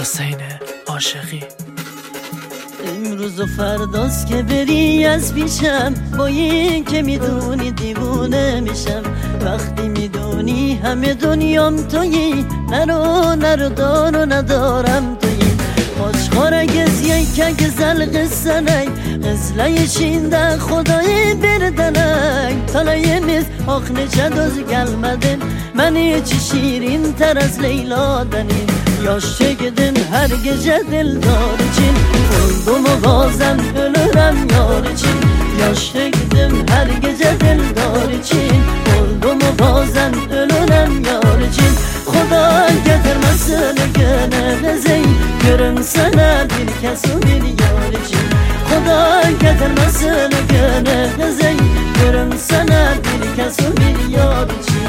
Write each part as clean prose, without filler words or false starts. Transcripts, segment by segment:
حسین عاشقی. امروز و فرداست که بری از پیشم، با این که میدونی دیوونه میشم. وقتی میدونی همه دنیام تویی، نرو دار و ندارم تویی. Başkara geziyken güzel kızsanay, Kızla içinde Xudayı bir deney. Talayimiz ah nece düz gelmedin, Ben hiç şirin terez Leyla'denim. Yaş çekdim her gece dildar için, Oldu mu bazen ölürem yar için. Yaş çekdim her gece dildar için, Oldu mu bazen ölürem yar için. Xuda getirmesin gene zeyn, Görünsene bir kez o bir yar için. Xuda getirmesin gene zeyn, Görünsene bir kez o bir yar için.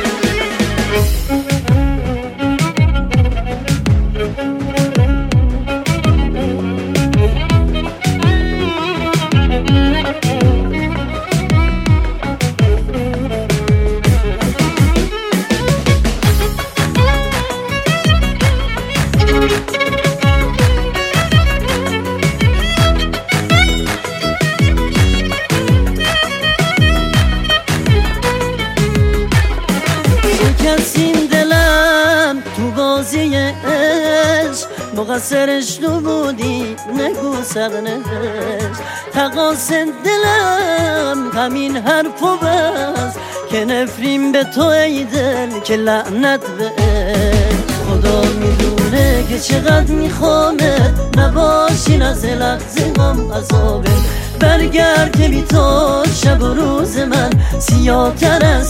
شکستین دلم تو بازی عشق، مقصرش تو بودی نگو سرنش. تقاصد دلم همین حرفو بس، که نفرین به تو ای دل که لعنت به عشق. خدا میدونه که چقدر میخوامه، نباشین از لحظه غم عذابه. برگرد که بی تو شب و روز من سیاه‌تر از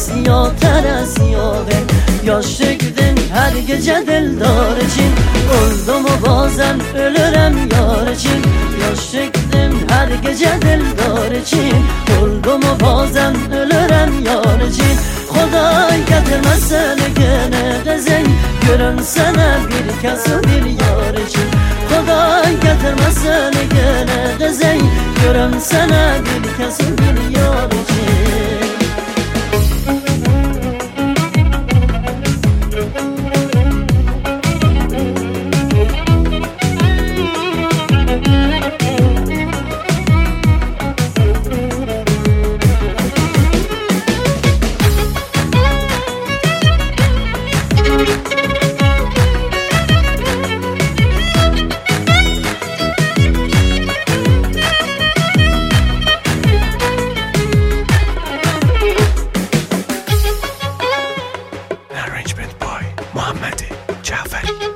سیاهه. Yaş çektim her gece dildar için, Oldum o bazen ölürem yar için. Yaş çektim her gece dildar için, Oldum o bazen ölürem yar için. Xuda getirmesin gene zeyn, Görünsene bir kez o bir yar için. Xuda getirmesin gene zeyn, Görünsene bir kez o bir yar için. Arrangement by Muhammad Jafari.